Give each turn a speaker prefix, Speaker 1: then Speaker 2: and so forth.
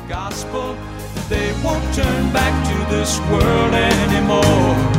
Speaker 1: gospel, they won't turn back to this world anymore.